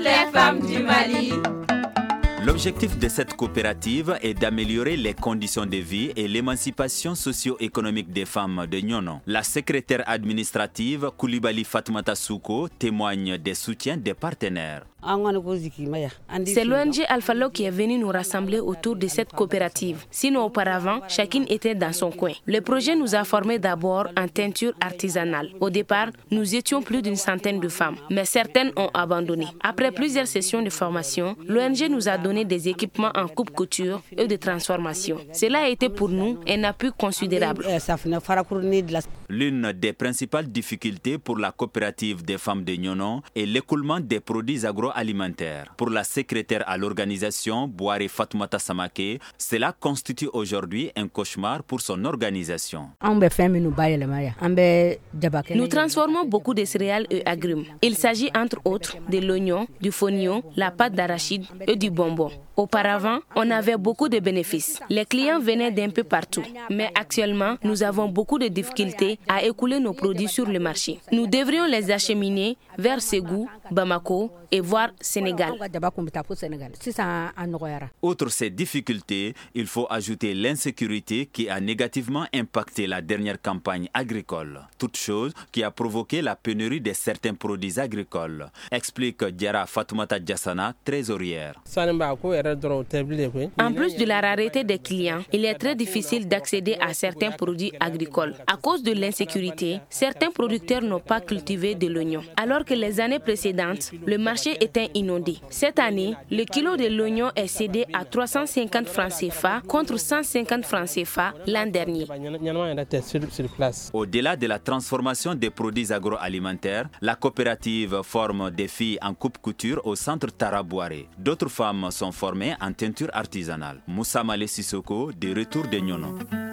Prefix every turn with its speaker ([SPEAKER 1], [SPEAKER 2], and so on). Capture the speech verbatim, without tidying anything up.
[SPEAKER 1] les femmes du Mali.
[SPEAKER 2] L'objectif de cette coopérative est d'améliorer les conditions de vie et l'émancipation socio-économique des femmes de Nyono. La secrétaire administrative Koulibaly Fatoumata Souko témoigne des soutiens des partenaires.
[SPEAKER 3] C'est l'O N G Alphalo qui est venu nous rassembler autour de cette coopérative. Sinon, auparavant, chacune était dans son coin. Le projet nous a formés d'abord en teinture artisanale. Au départ, nous étions plus d'une centaine de femmes, mais certaines ont abandonné. Après plusieurs sessions de formation, l'O N G nous a donné des équipements en coupe-couture et de transformation. Cela a été pour nous un appui considérable.
[SPEAKER 2] L'une des principales difficultés pour la coopérative des femmes de Nyono est l'écoulement des produits agroalimentaires. Pour la secrétaire à l'organisation, Boare Fatoumata Samake, cela constitue aujourd'hui un cauchemar pour son organisation.
[SPEAKER 3] Nous transformons beaucoup de céréales et agrumes. Il s'agit entre autres de l'oignon, du fonio, la pâte d'arachide et du bonbon. Auparavant, on avait beaucoup de bénéfices. Les clients venaient d'un peu partout. Mais actuellement, nous avons beaucoup de difficultés à écouler nos produits sur le marché. Nous devrions les acheminer vers Ségou, Bamako et voire Sénégal.
[SPEAKER 2] Outre ces difficultés, il faut ajouter l'insécurité qui a négativement impacté la dernière campagne agricole. Toute chose qui a provoqué la pénurie de certains produits agricoles, explique Diara Fatoumata Diassana, trésorière.
[SPEAKER 3] En plus de la rareté des clients, il est très difficile d'accéder à certains produits agricoles. À cause de l'insécurité, certains producteurs n'ont pas cultivé de l'oignon. Alors que les années précédentes, le marché était inondé. Cette année, le kilo de l'oignon est cédé à trois cent cinquante francs C F A contre cent cinquante francs C F A l'an dernier.
[SPEAKER 2] Au-delà de la transformation des produits agroalimentaires, la coopérative forme des filles en coupe-couture au centre Tarabouare. D'autres femmes sont formées en teinture artisanale. Moussa Malé Sissoko, de retour de Nyono.